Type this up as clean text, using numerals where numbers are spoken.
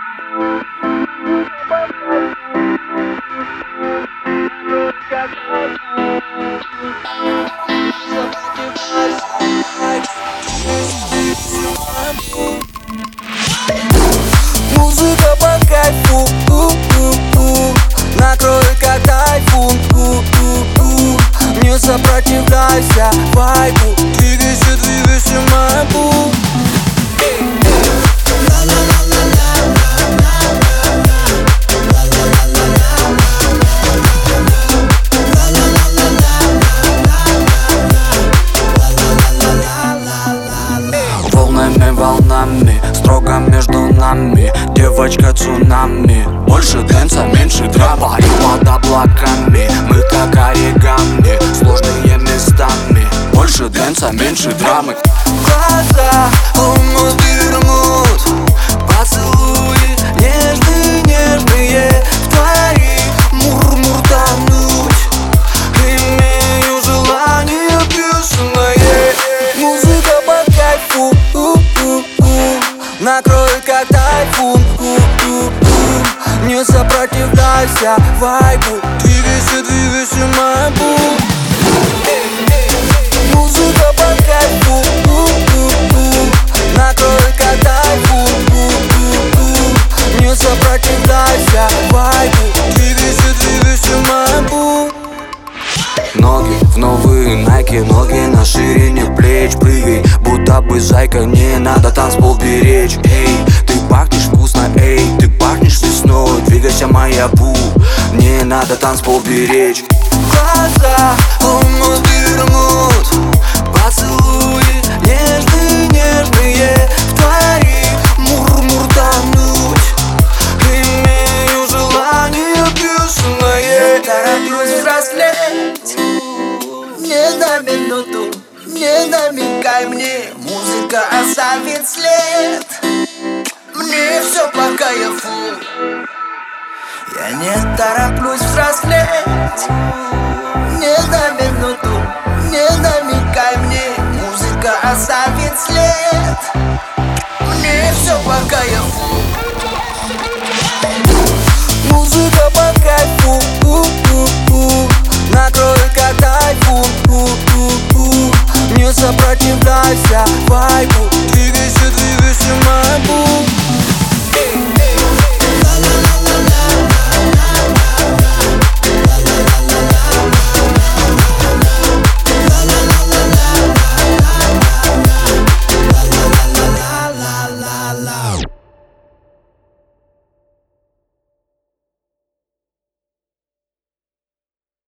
Музыка по кайфу, накроет как тайфун, не сопротивляйся вайбу, двигайся, двигайся, мой бу. Волнами, строго между нами, девочка цунами. Больше дэнса, меньше драма, и под облаками мы как оригами, сложные местами. Больше дэнса, меньше драмы. Глаза умут вернут, поцелуи нежные, нежные, в твоих мур-мур тонуть. Имею желание бешеное. Музыка по кайфу, накроет как тайфун, не сопротивляйся вайбу, двигайся, двигайся, мой бу. Музыка по кайфу, накроет как тайфун, не сопротивляйся вайбу, двигайся, двигайся, мой бу. Ноги в новые найки, ноги на ширине плеч. Прыгай, будто бы зайка, не надо танцпол беречь. Эй, ты пахнешь вкусно, эй, ты пахнешь весной. Двигайся, моя бу, не надо танцпол беречь. Глаза умут вернут, поцелуи нежные, нежные, в твоих мур-мур тонуть. Имею желание бешеное. Тороплюсь взрослеть, не на минуту, не намекай мне. Музыка оставит след, мне все по кайфу. Я не тороплюсь взрослеть, не на минуту, не намекай мне. Музыка оставит след, мне все по кайфу. Музыка по кайфу, накроет как тайфун, не сопротивляйся вайбу, двигайся, двигайся, мой бу.